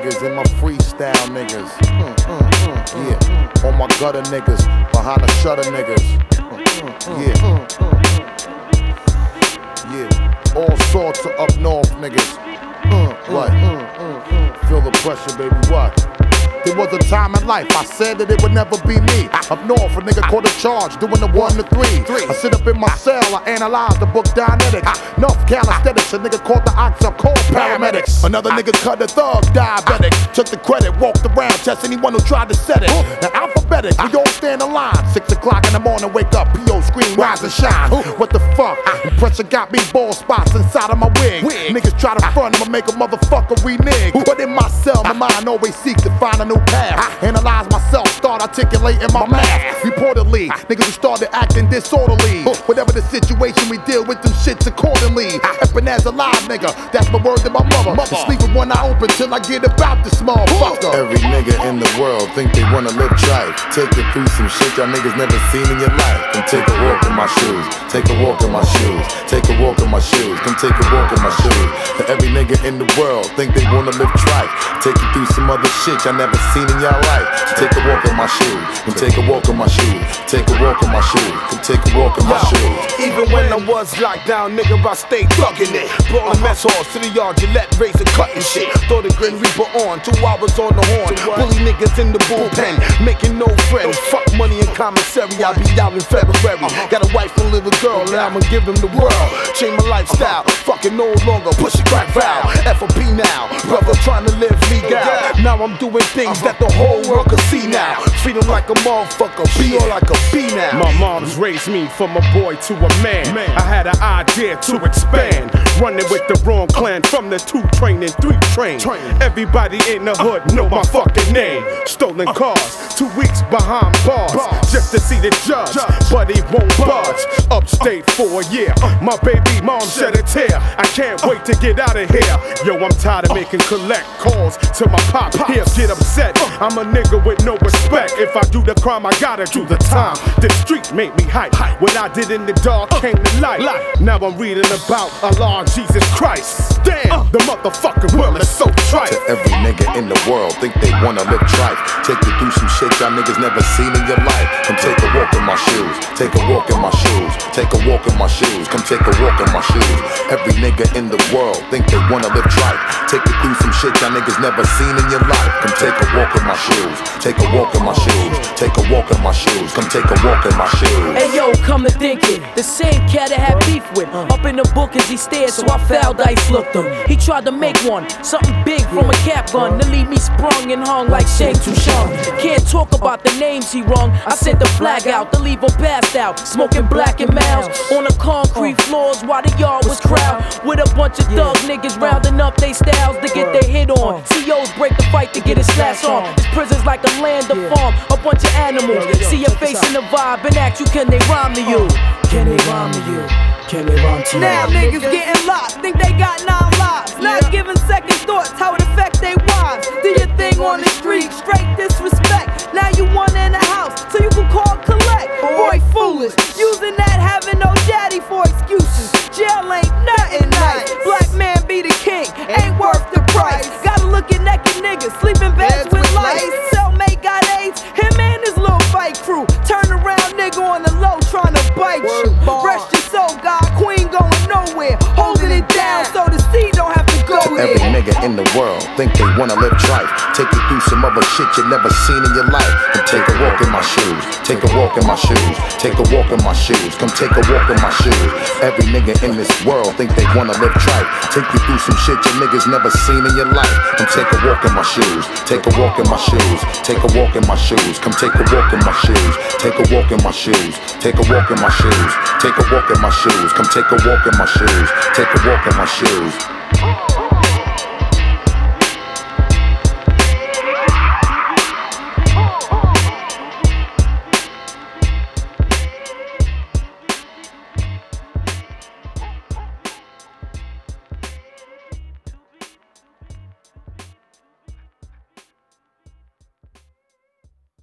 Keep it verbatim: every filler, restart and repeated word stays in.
niggas and my freestyle niggas. Mm, mm, mm, yeah, all my gutter niggas, behind the shutter niggas. Yeah, yeah, all sorts of up north niggas. What? Feel the pressure, baby, what? There was a time in life I said that it would never be me. Up north, a nigga caught a charge, doing the one to three. I sit up in my cell, I analyze the book Dianetics. North calisthenics, a nigga called the ox up, called paramedics. Another nigga cut the thug, diabetic. Took the credit, walked around, test anyone who tried to set it. Now alphabetic, we all stand in line. Six o'clock in the morning, wake up, P O scream, rise and shine. What the fuck? And pressure got me bald spots inside of my wig. Niggas try to front, I'ma make a motherfucker renege. But in my cell, my mind always seeks to find a new path. Analyze myself, start articulating my math. Reportedly, niggas who started acting disorderly. Whatever the situation, we deal with them shits accordingly. Eppin' as a live nigga, that's my word to my mother. Sleep with one eye open till I get about this motherfucker. Every nigga in the world think they wanna live trife. Take it through some shit y'all niggas never seen in your life. Come take a walk in my shoes, take a walk in my shoes, take a walk in my shoes, come take a walk in my shoes. Every nigga in the world think they wanna live trife. Take you through some other shit y'all never seen in your life. Take a walk in my shoes, come take a walk in my shoes, take a walk in my shoes, come take a walk in my shoes. Even when I was locked down, nigga, I stayed thuggin' it. Brought a mess halls to the yard, Gillette, razor cutting shit. Throw the Grim Reaper on, two hours on the horn. Bully niggas in the bullpen, making no friends. Fuck money and commissary, I'll be out in February. Got a wife and little girl, and I'ma give them the world. Change my lifestyle, fucking no longer push a crack valve. F O P now, brother trying to live legal. Now I'm doing things that the whole world can see now. Treat him like a motherfucker, be all like a bee now. My mom's raised me from a boy to a man. I had an idea to expand. Running with the wrong clan from the two train and three train. Everybody in the hood know my fucking name. Stolen cars, two weeks behind bars, just to see the judge, but he won't budge. Upstate for a year, my baby mom shed a tear. I can't wait to get out of here. Yo, I'm tired of making collect calls to my pop. Here, get upset. I'm a nigga with no respect. If I do the crime, I gotta do the time. The street made me hype. What I did in the dark came to light. Now I'm reading about Allah, Jesus Christ. Damn, the motherfucking world is so trite. To every nigga in the world think they wanna live trife. Take you through some shit y'all niggas never seen in your life. Come take a walk in my shoes, take a walk in my shoes, take a walk in my shoes, come take a walk in my shoes. Every nigga in the world think they wanna live trife. Take you through some shit y'all niggas never seen in your life. Come take a walk in my shoes, take a walk in my shoes, take a walk in my shoes, come take a walk in my shoes. Hey yo, come to think it, the same cat I had beef with, up in the book as he stared, so I foul dice looked him. He tried to make one, something big from a cap gun, to leave me sprung and hung like Shang Tsung. Can't talk about the names he rung, I sent the flag out to leave him passed out, smoking black and mouse on the concrete floors while the yard was crowded with a bunch of thug niggas rounding up they styles to get their hit on. C Os break the fight to get his slash on. This prison's like a land of farm, a bunch of animals. See your face in the vibe and ask you, can they rhyme to you? Can they rhyme to you? Can they rhyme to you? Now niggas getting locked, think they got nine lives. Not giving second thoughts how it affects their wives. Do your thing on the street, straight disrespect. Now you one in the house, so you can call collect. Boy foolish, using that having no daddy for excuses. Jail ain't nothing nice. Black man be the king, ain't worth the price. Gotta look at naked niggas, sleeping beds with lights. Cellmate got AIDS, him and his little fight crew. Turn around nigga on the low trying to bite you. Rest your soul, God, queen going nowhere. Holding it down so the sea don't have to go there. Every nigga in the world think they wanna live trife. Take you through some other shit you never seen in your life. Come take a walk in my shoes, take a walk in my shoes, take a walk in my shoes, come take a walk in my shoes. Every nigga in this world think they wanna live trife. Take you through some shit you niggas never seen in your life. Come take a walk in my shoes, take a walk in my shoes, take a walk in my shoes, come take a walk in my shoes, take a walk in my shoes, take a walk in my shoes, take a walk in my shoes, come take a walk in my shoes, take a walk in my shoes.